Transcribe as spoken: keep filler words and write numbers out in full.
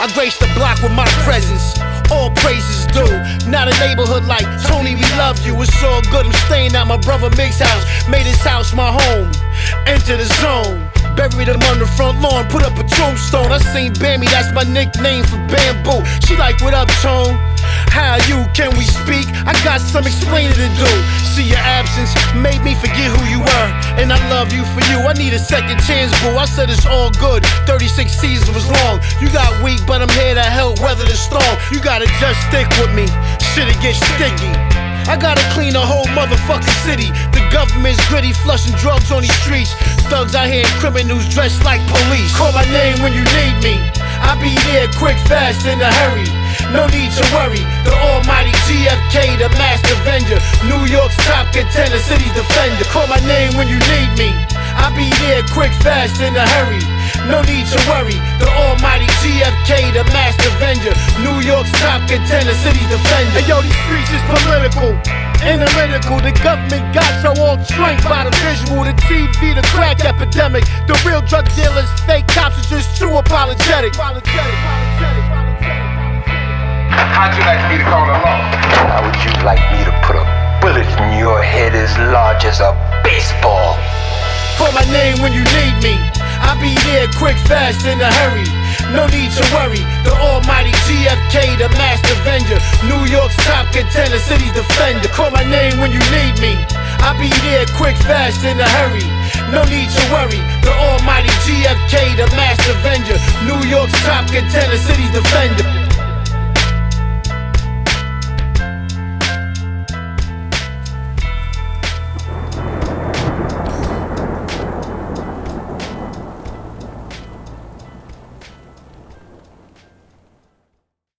I grace the block with my presence. All praises due. Not a neighborhood like Tony, we love you. It's all good. I'm staying at my brother Mig's house. Made his house my home. Enter the zone. Buried him on the front lawn. Put up a tombstone. I seen Bammy, that's my nickname for bamboo. She like, what up, Tone? How you? Can we speak? I got some explaining to do. See, your absence made me forget who you were, and I love you for you. I need a second chance, boo. I said it's all good. thirty-six seasons was long. You got weak, but I'm here to help weather the storm. You gotta just stick with me. Shit'll get sticky. I gotta clean the whole motherfucking city. The government's gritty, flushing drugs on these streets. Thugs out here and criminals dressed like police. Call my name when you need me. I'll be there quick, fast, in a hurry. No need to worry. The almighty G F K, the master avenger. New York's top contender, city's defender. Call my name when you need me. I'll be there quick, fast, in a hurry. No need to worry. The almighty G F K, the master avenger. New York's top contender, city's defender. Hey yo, these streets is political, analytical. The government got you all trained by the visual. The T V, the crack epidemic. The real drug dealers, fake cops are just too apologetic. Apologetic, apologetic, apologetic. How'd you like me to call the law? How would you like me to put a bullet in your head as large as a baseball? Call my name when you need me. I'll be there quick, fast, in a hurry. No need to worry. The almighty G F K, the master avenger. New York's top contender, city's defender. Call my name when you need me. I'll be there quick, fast, in a hurry. No need to worry. The almighty G F K, the master avenger. New York's top contender, city's defender.